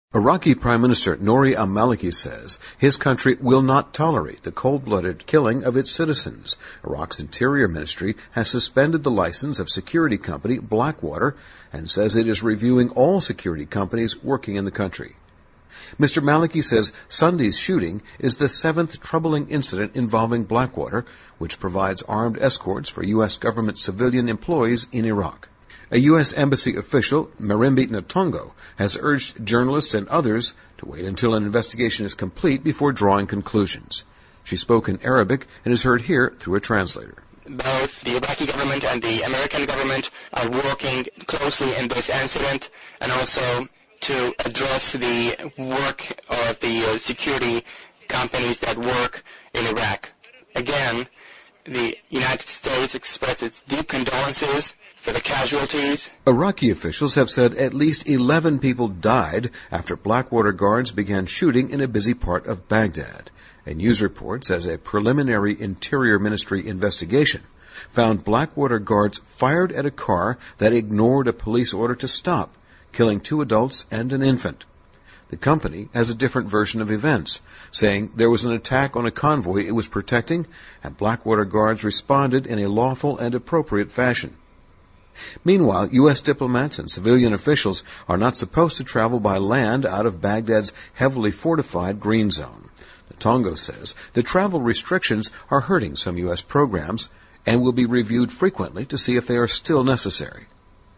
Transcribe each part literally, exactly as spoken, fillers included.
Iraqi Prime Minister Nouri al-Maliki says his country will not tolerate the cold-blooded killing of its citizens. Iraq's Interior Ministry has suspended the license of security company Blackwater and says it is reviewing all security companies working in the country. Mister Maliki says Sunday's shooting is the seventh troubling incident involving Blackwater, which provides armed escorts for U S government civilian employees in Iraq. A U S Embassy official, Marimbi Ntongo, has urged journalists and others to wait until an investigation is complete before drawing conclusions. She spoke in Arabic and is heard here through a translator. Both the Iraqi government and the American government are working closely in this incident and also to address the work of the uh, security companies that work in Iraq. Again, the United States expressed its deep condolences for the casualties. Iraqi officials have said at least eleven people died after Blackwater guards began shooting in a busy part of Baghdad. A news report says a preliminary Interior Ministry investigation found Blackwater guards fired at a car that ignored a police order to stop, killing two adults and an infant. The company has a different version of events, saying there was an attack on a convoy it was protecting, and Blackwater guards responded in a lawful and appropriate fashion. Meanwhile, U S diplomats and civilian officials are not supposed to travel by land out of Baghdad's heavily fortified green zone. Ntongo says the travel restrictions are hurting some U S programs and will be reviewed frequently to see if they are still necessary.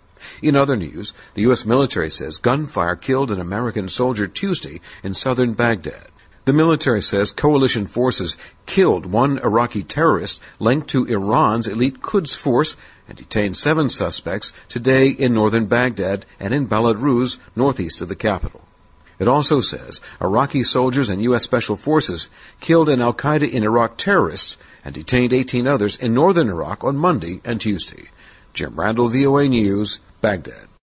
In other news, the U S military says gunfire killed an American soldier Tuesday in southern Baghdad. The military says coalition forces killed one Iraqi terrorist linked to Iran's elite Quds force and detained seven suspects today in northern Baghdad and in Balad Ruz, northeast of the capital. It also says Iraqi soldiers and U S Special Forces killed an Al-Qaeda in Iraq terrorist and detained eighteen others in northern Iraq on Monday and Tuesday. Jim Randall, V O A News, Baghdad.